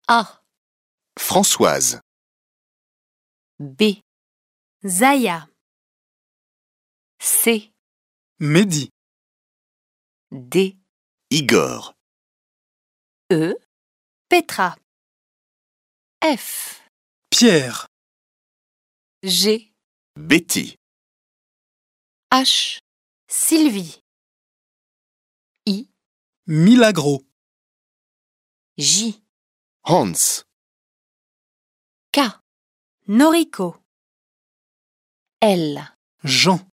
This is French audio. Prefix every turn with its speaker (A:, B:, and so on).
A: A,
B: Françoise,
A: B,
C: Zaya,
A: C,
D: Mehdi,
A: D,
B: Igor,
A: E,
C: Petra,
A: F,
D: Pierre,
A: G,
B: Betty,
A: H,
C: Sylvie,
A: I,
D: Milagro,
A: J,
B: Hans,
A: K,
C: Noriko,
A: L.
D: Jean.